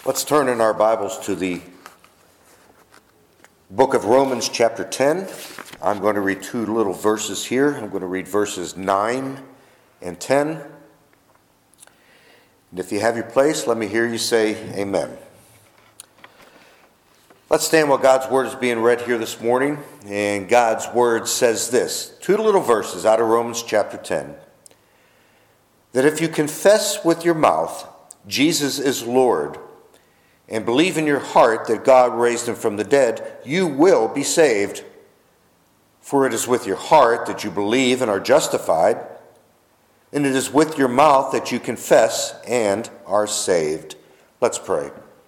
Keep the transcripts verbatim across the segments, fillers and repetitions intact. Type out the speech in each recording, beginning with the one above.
Let's turn in our Bibles to the book of Romans chapter ten. I'm going to read two little verses here. I'm going to read verses nine and ten. And if you have your place, let me hear you say amen. Let's stand while God's word is being read here this morning. And God's word says this, two little verses out of Romans chapter ten. That if you confess with your mouth Jesus is Lord, and believe in your heart that God raised him from the dead, you will be saved. For it is with your heart that you believe and are justified, and it is with your mouth that you confess and are saved. Let's pray.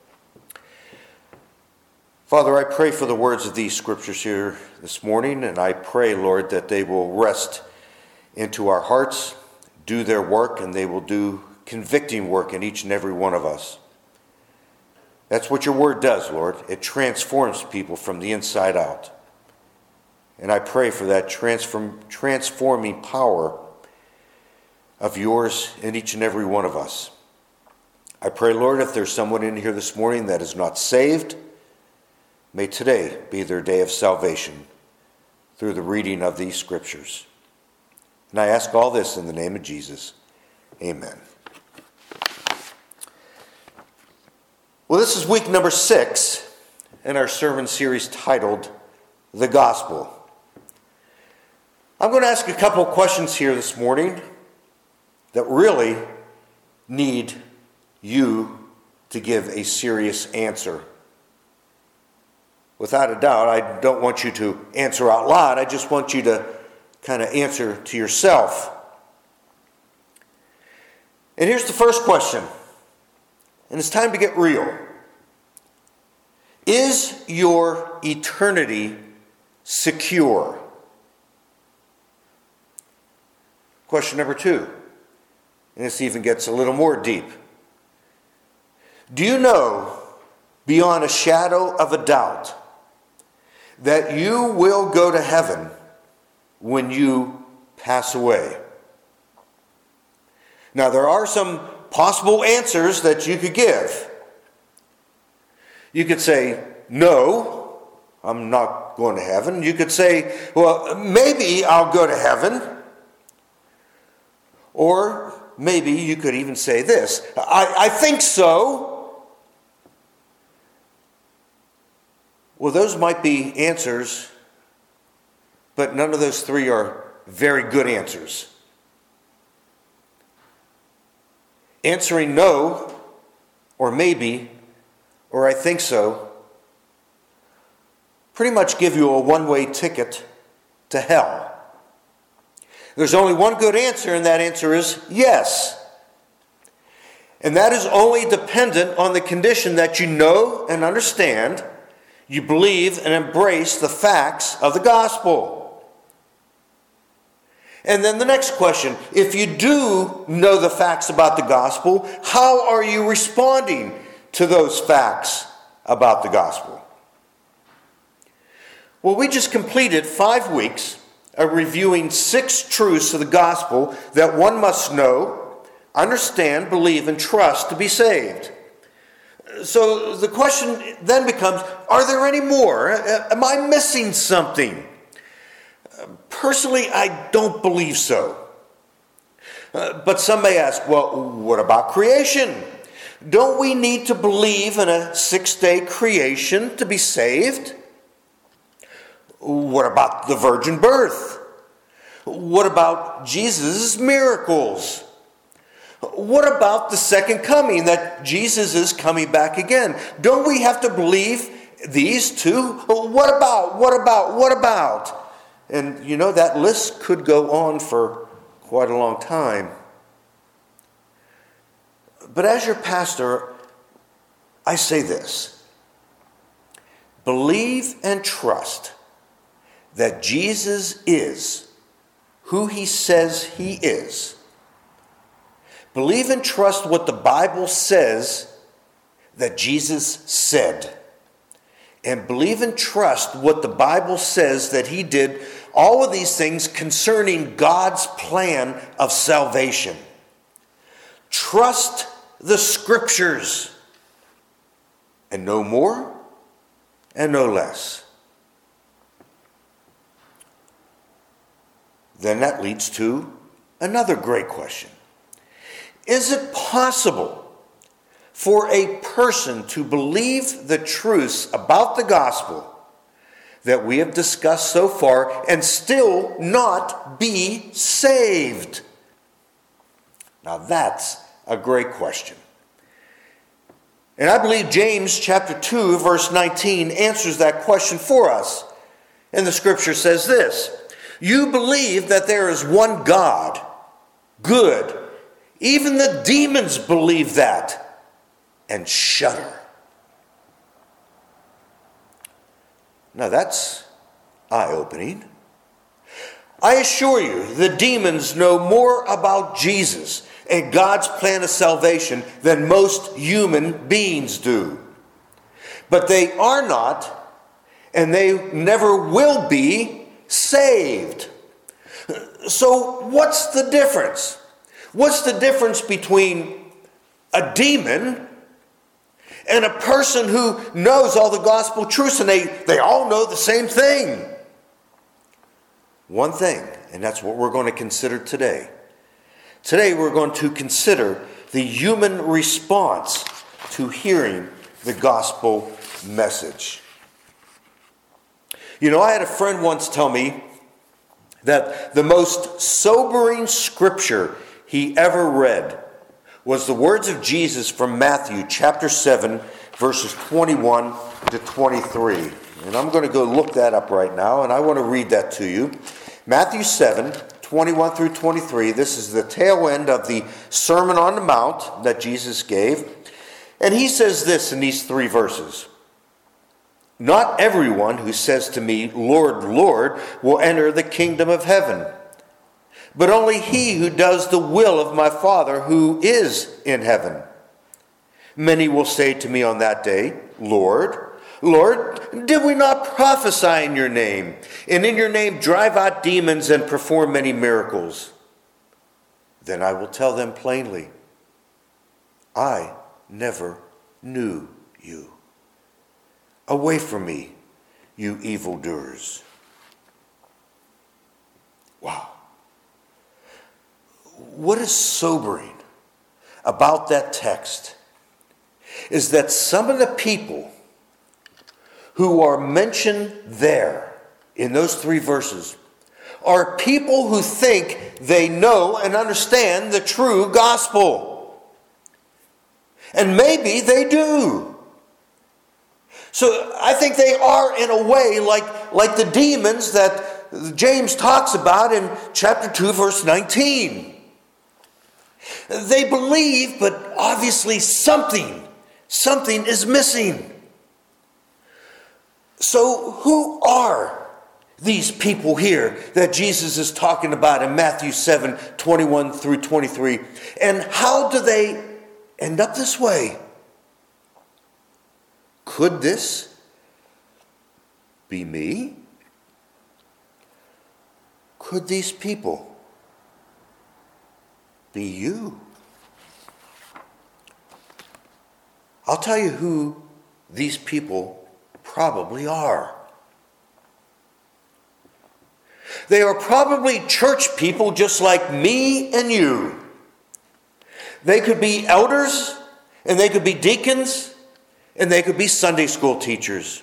Father, I pray for the words of these scriptures here this morning, and I pray, Lord, that they will rest into our hearts, do their work, and they will do convicting work in each and every one of us. That's what your word does, Lord. It transforms people from the inside out. And I pray for that transform, transforming power of yours in each and every one of us. I pray, Lord, if there's someone in here this morning that is not saved, may today be their day of salvation through the reading of these scriptures. And I ask all this in the name of Jesus. Amen. Well, this is week number six in our sermon series titled The Gospel. I'm going to ask a couple of questions here this morning that really need you to give a serious answer. Without a doubt, I don't want you to answer out loud. I just want you to kind of answer to yourself. And here's the first question. And it's time to get real. Is your eternity secure? Question number two. And this even gets a little more deep. Do you know, beyond a shadow of a doubt, that you will go to heaven when you pass away? Now, there are some possible answers that you could give. You could say, no, I'm not going to heaven. You could say, well, maybe I'll go to heaven. Or maybe you could even say this, I, I think so. Well, those might be answers, but none of those three are very good answers. Answering no, or maybe, or I think so, pretty much give you a one-way ticket to hell. There's only one good answer, and that answer is yes. And that is only dependent on the condition that you know and understand, you believe and embrace the facts of the gospel. And then the next question, if you do know the facts about the gospel, how are you responding to those facts about the gospel? Well, we just completed five weeks of reviewing six truths of the gospel that one must know, understand, believe, and trust to be saved. So the question then becomes, are there any more? Am I missing something? Personally, I don't believe so. Uh, but some may ask, well, what about creation? Don't we need to believe in a six-day creation to be saved? What about the virgin birth? What about Jesus' miracles? What about the second coming, that Jesus is coming back again? Don't we have to believe these too? What about, what about, what about? And you know, that list could go on for quite a long time. But as your pastor, I say this. Believe and trust that Jesus is who he says he is. Believe and trust what the Bible says that Jesus said. And believe and trust what the Bible says that he did, all of these things concerning God's plan of salvation. Trust the scriptures. and no more and no less. Then that leads to another great question. Is it possible for a person to believe the truths about the gospel that we have discussed so far and still not be saved? Now that's a great question. And I believe James chapter two, verse nineteen answers that question for us. And the scripture says this: you believe that there is one God. Good. Even the demons believe that and shudder. Now that's eye-opening. I assure you, the demons know more about Jesus and God's plan of salvation than most human beings do. But they are not, and they never will be, saved. So what's the difference? What's the difference between a demon and a person who knows all the gospel truths, and they, they all know the same thing? One thing, and that's what we're going to consider today. Today we're going to consider the human response to hearing the gospel message. You know, I had a friend once tell me that the most sobering scripture he ever read was the words of Jesus from Matthew chapter seven, verses twenty-one to twenty-three. And I'm going to go look that up right now, and I want to read that to you. Matthew seven, twenty-one through twenty-three. This is the tail end of the Sermon on the Mount that Jesus gave. And he says this in these three verses: not everyone who says to me, Lord, Lord, will enter the kingdom of heaven, but only he who does the will of my Father who is in heaven. Many will say to me on that day, Lord, Lord, did we not prophesy in your name, and in your name drive out demons and perform many miracles? Then I will tell them plainly, I never knew you. Away from me, you evildoers. Wow. What is sobering about that text is that some of the people who are mentioned there in those three verses are people who think they know and understand the true gospel. And maybe they do. So I think they are, in a way, like, like the demons that James talks about in chapter two, verse nineteen. They believe, but obviously something, something is missing. So who are these people here that Jesus is talking about in Matthew seven, twenty-one through twenty-three? And how do they end up this way? Could this be me? Could these people be you? I'll tell you who these people probably are. They are probably church people just like me and you. They could be elders, and they could be deacons, and they could be Sunday school teachers.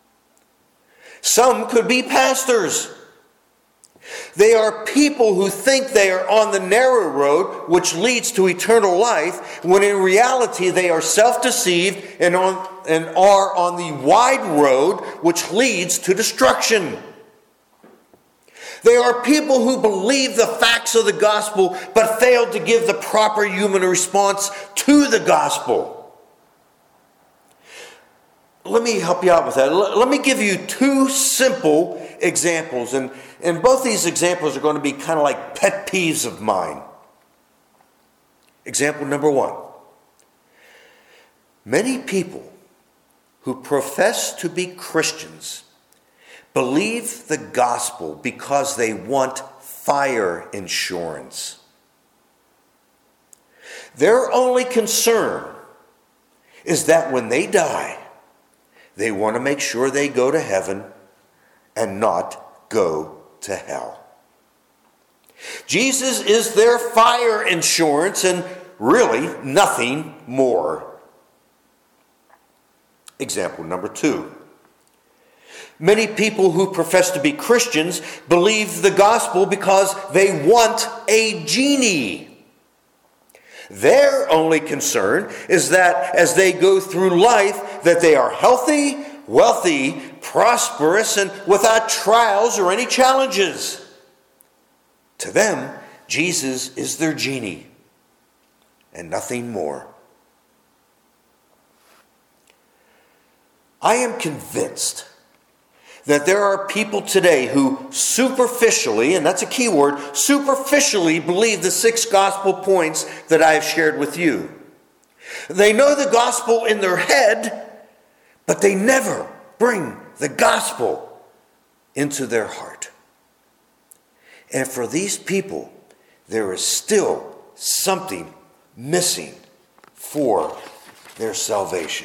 Some could be pastors. They are people who think they are on the narrow road which leads to eternal life, when in reality they are self-deceived and, on, and are on the wide road which leads to destruction. They are people who believe the facts of the gospel but fail to give the proper human response to the gospel. Let me help you out with that. Let me give you two simple examples. And, and both these examples are going to be kind of like pet peeves of mine. Example number one. Many people who profess to be Christians believe the gospel because they want fire insurance. Their only concern is that when they die, They want to make sure they go to heaven and not go to hell. Jesus is their fire insurance and really nothing more. Example number two. Many people who profess to be Christians believe the gospel because they want a genie. Their only concern is that as they go through life, that they are healthy, wealthy, prosperous, and without trials or any challenges. To them, Jesus is their genie and nothing more. I am convinced that there are people today who superficially, and that's a key word, superficially believe the six gospel points that I have shared with you. They know the gospel in their head, but they never bring the gospel into their heart. And for these people, there is still something missing for their salvation.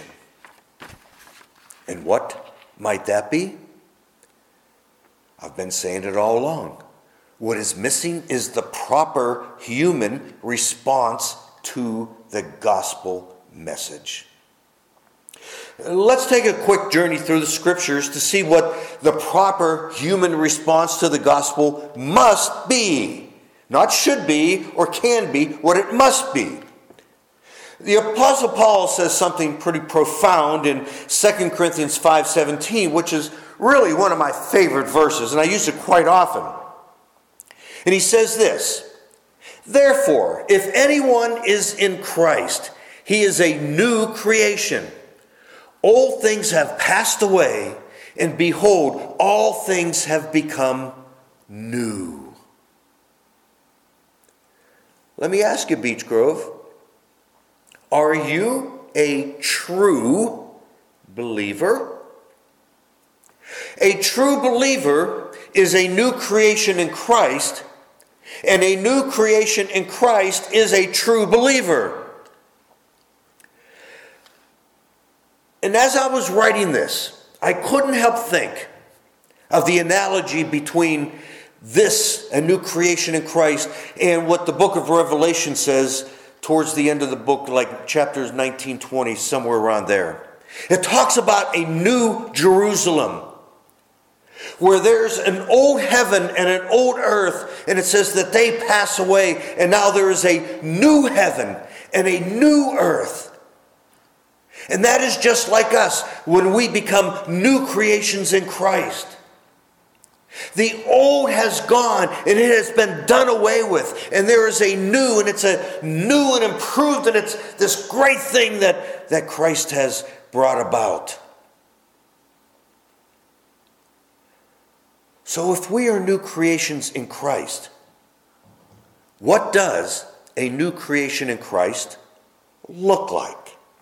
And what might that be? I've been saying it all along. What is missing is the proper human response to the gospel message. Let's take a quick journey through the scriptures to see what the proper human response to the gospel must be. Not should be or can be, what it must be. The Apostle Paul says something pretty profound in Second Corinthians five seventeen, which is really one of my favorite verses, and I use it quite often. And he says this, "Therefore, if anyone is in Christ, he is a new creation. Old things have passed away, and behold, all things have become new." Let me ask you, Beech Grove, are you a true believer? A true believer is a new creation in Christ, and a new creation in Christ is a true believer. And as I was writing this, I couldn't help think of the analogy between this, a new creation in Christ, and what the book of Revelation says towards the end of the book, like chapters nineteen, twenty, somewhere around there. It talks about a new Jerusalem, where there's an old heaven and an old earth, and it says that they pass away, and now there is a new heaven and a new earth. And that is just like us when we become new creations in Christ. The old has gone and it has been done away with, and there is a new, and it's a new and improved, and it's this great thing that, that Christ has brought about. So if we are new creations in Christ, what does a new creation in Christ look like?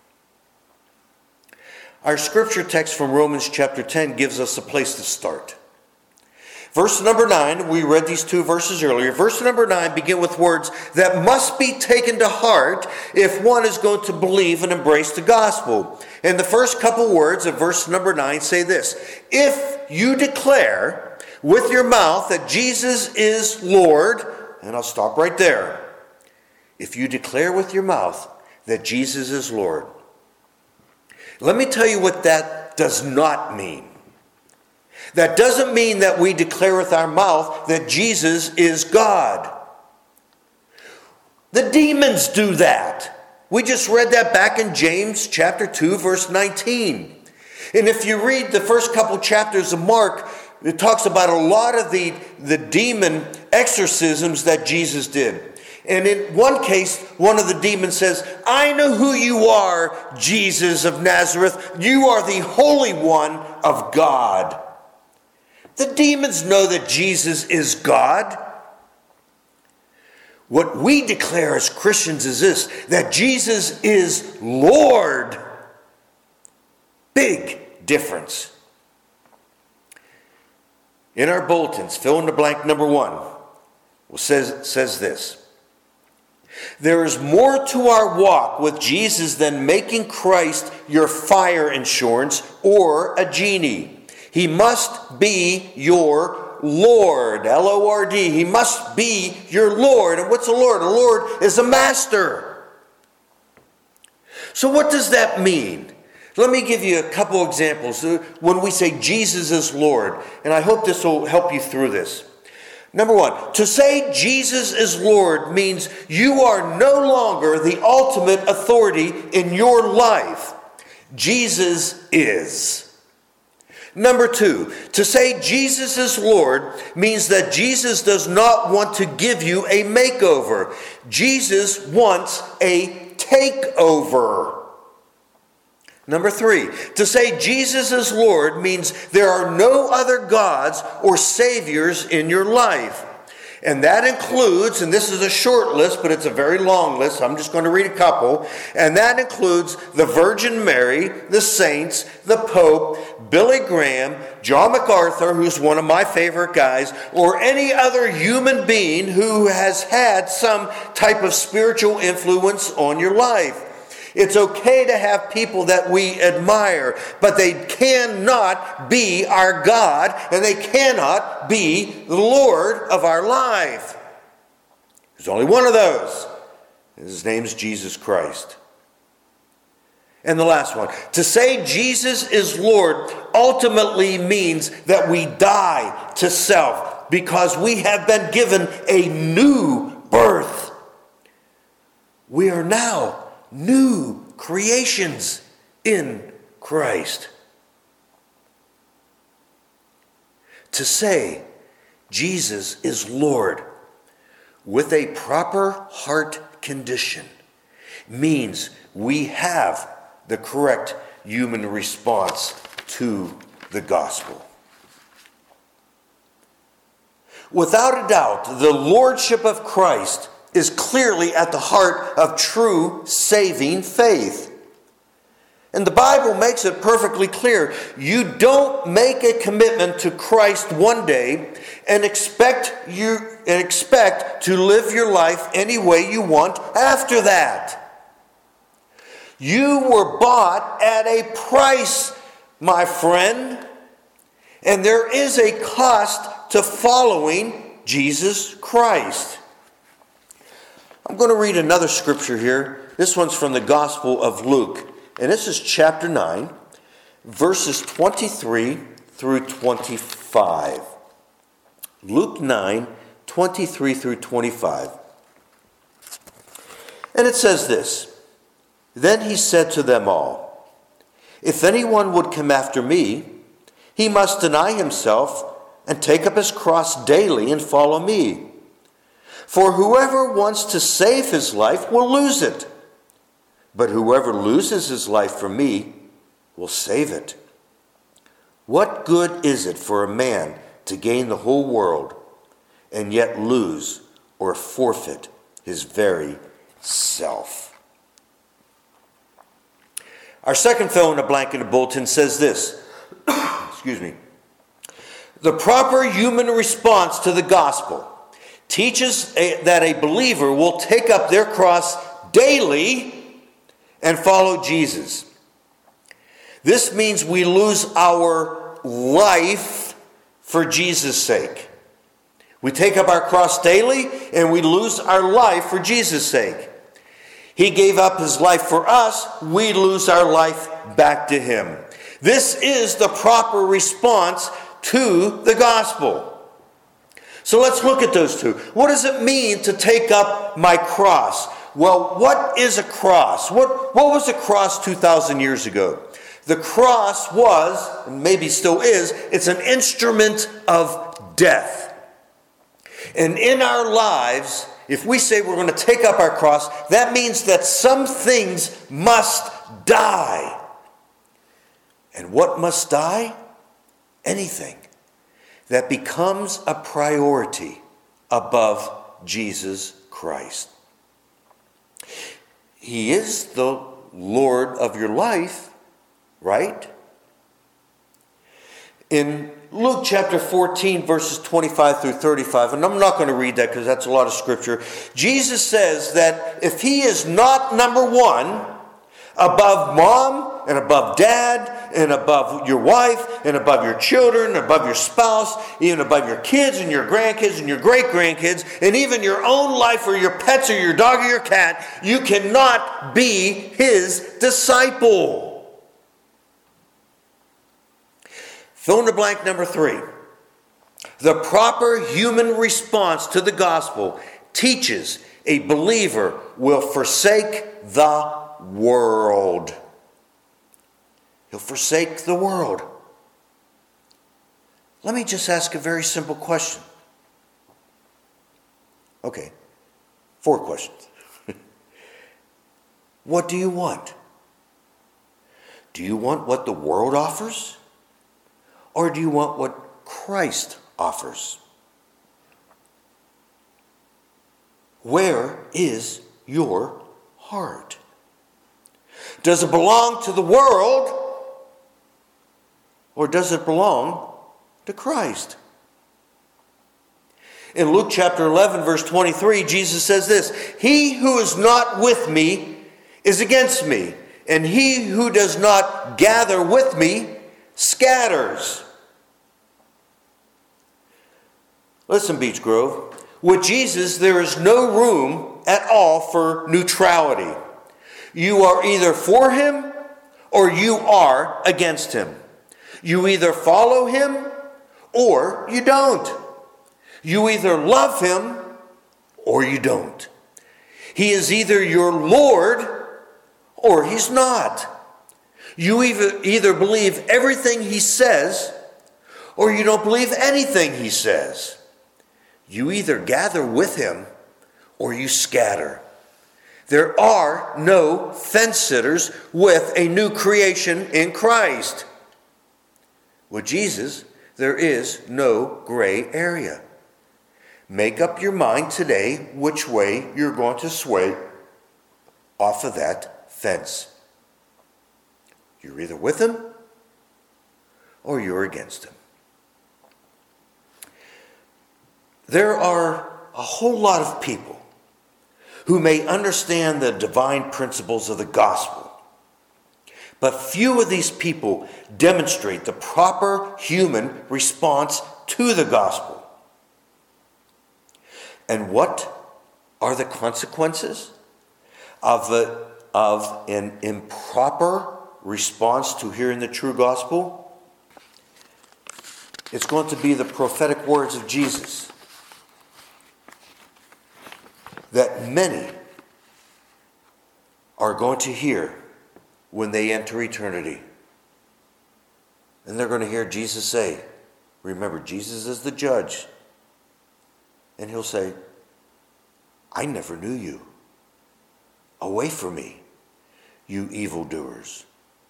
Our scripture text from Romans chapter ten gives us a place to start. Verse number nine, we read these two verses earlier. Verse number nine begin with words that must be taken to heart if one is going to believe and embrace the gospel. And the first couple words of verse number nine say this: if you declare with your mouth that Jesus is Lord, and I'll stop right there. If you declare with your mouth that Jesus is Lord. Let me tell you what that does not mean. That doesn't mean that we declare with our mouth that Jesus is God. The demons do that. We just read that back in James chapter two, verse nineteen. And if you read the first couple chapters of Mark, it talks about a lot of the, the demon exorcisms that Jesus did. And in one case, one of the demons says, "I know who you are, Jesus of Nazareth. You are the Holy One of God." The demons know that Jesus is God. What we declare as Christians is this: that Jesus is Lord. Big difference. In our bulletins, fill in the blank number one, says, says this: There is more to our walk with Jesus than making Christ your fire insurance or a genie. He must be your Lord, L O R D. He must be your Lord. And what's a Lord? A Lord is a master. So what does that mean? Let me give you a couple examples when we say Jesus is Lord. And I hope this will help you through this. Number one, to say Jesus is Lord means you are no longer the ultimate authority in your life. Jesus is. Number two, to say Jesus is Lord means that Jesus does not want to give you a makeover. Jesus wants a takeover. Number three, to say Jesus is Lord means there are no other gods or saviors in your life. And that includes, and this is a short list, but it's a very long list. I'm just going to read a couple. And that includes the Virgin Mary, the saints, the Pope, Billy Graham, John MacArthur, who's one of my favorite guys, or any other human being who has had some type of spiritual influence on your life. It's okay to have people that we admire, but they cannot be our God, and they cannot be the Lord of our life. There's only one of those. His name's Jesus Christ. And the last one. To say Jesus is Lord ultimately means that we die to self because we have been given a new birth. We are now new creations in Christ. To say Jesus is Lord with a proper heart condition means we have the correct human response to the gospel. Without a doubt, the lordship of Christ is clearly at the heart of true saving faith. And the Bible makes it perfectly clear. You don't make a commitment to Christ one day and expect you and expect to live your life any way you want after that. You were bought at a price, my friend, and there is a cost to following Jesus Christ. I'm going to read another scripture here. This one's from the Gospel of Luke. And this is chapter nine, verses twenty-three through twenty-five. Luke nine, twenty-three through twenty-five. And it says this. Then he said to them all, if anyone would come after me, he must deny himself and take up his cross daily and follow me. For whoever wants to save his life will lose it. But whoever loses his life for me will save it. What good is it for a man to gain the whole world and yet lose or forfeit his very self? Our second fill in the blank in the bulletin says this. Excuse me. The proper human response to the gospel teaches a, that a believer will take up their cross daily and follow Jesus. This means we lose our life for Jesus' sake. We take up our cross daily and we lose our life for Jesus' sake. He gave up his life for us. We lose our life back to him. This is the proper response to the gospel. So let's look at those two. What does it mean to take up my cross? Well, what is a cross? What, what was a cross two thousand years ago? The cross was, and maybe still is, it's an instrument of death. And in our lives, if we say we're going to take up our cross, that means that some things must die. And what must die? Anything that becomes a priority above Jesus Christ. He is the Lord of your life, right? In Luke chapter fourteen, verses twenty-five through thirty-five, and I'm not going to read that because that's a lot of scripture. Jesus says that if he is not number one, above mom and above dad and above your wife and above your children, above your spouse, even above your kids and your grandkids and your great-grandkids, and even your own life or your pets or your dog or your cat, you cannot be his disciple. Fill in the blank number three. The proper human response to the gospel teaches a believer will forsake the world. He'll forsake the world. Let me just ask a very simple question. Okay, four questions. What do you want? Do you want what the world offers? Or do you want what Christ offers? Where is your heart? Does it belong to the world? Or does it belong to Christ? In Luke chapter eleven, verse twenty-three, Jesus says this, "He who is not with me is against me, and he who does not gather with me scatters." Listen, Beech Grove, with Jesus there is no room at all for neutrality. You are either for him or you are against him. You either follow him or you don't. You either love him or you don't. He is either your Lord or he's not. You either, either believe everything he says or you don't believe anything he says. You either gather with him or you scatter. There are no fence sitters with a new creation in Christ. With Jesus, there is no gray area. Make up your mind today which way you're going to sway off of that fence. You're either with him or you're against him. There are a whole lot of people who may understand the divine principles of the gospel, but few of these people demonstrate the proper human response to the gospel. And what are the consequences of, the, of an improper response to hearing the true gospel? It's going to be the prophetic words of Jesus that many are going to hear when they enter eternity. And they're going to hear Jesus say, remember, Jesus is the judge. And he'll say, I never knew you. Away from me, you evildoers.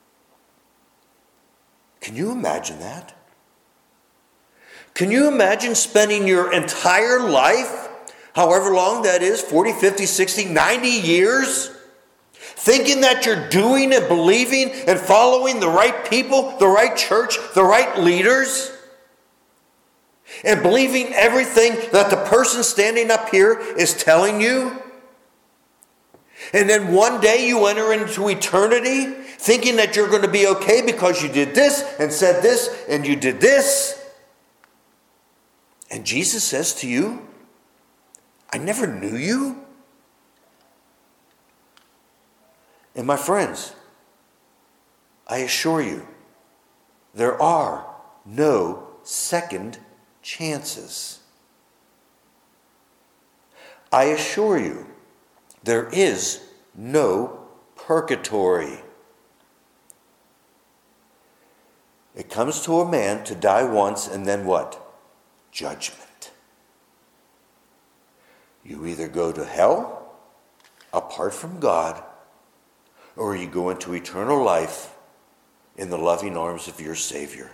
Can you imagine that? Can you imagine spending your entire life, however long that is, forty, fifty, sixty, ninety years, thinking that you're doing and believing and following the right people, the right church, the right leaders, and believing everything that the person standing up here is telling you? And then one day you enter into eternity thinking that you're going to be okay because you did this and said this and you did this. And Jesus says to you, I never knew you. And my friends, I assure you, there are no second chances. I assure you, there is no purgatory. It comes to a man to die once and then what? Judgment. You either go to hell apart from God, or you go into eternal life in the loving arms of your Savior.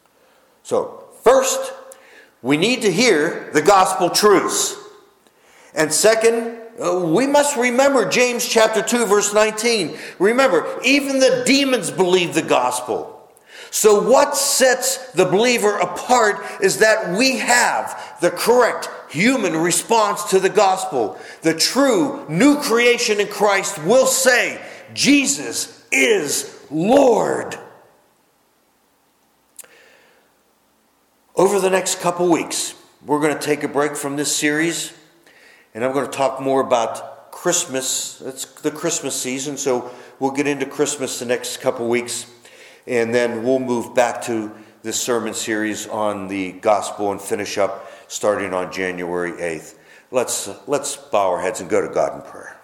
So, first, we need to hear the gospel truths. And second, uh, we must remember James chapter two, verse nineteen. Remember, even the demons believe the gospel. So what sets the believer apart is that we have the correct human response to the gospel. The true new creation in Christ will say, Jesus is Lord. Over the next couple weeks, we're going to take a break from this series, and I'm going to talk more about Christmas. It's the Christmas season, so we'll get into Christmas the next couple weeks. And then we'll move back to this sermon series on the gospel and finish up starting on January eighth. Let's, let's bow our heads and go to God in prayer.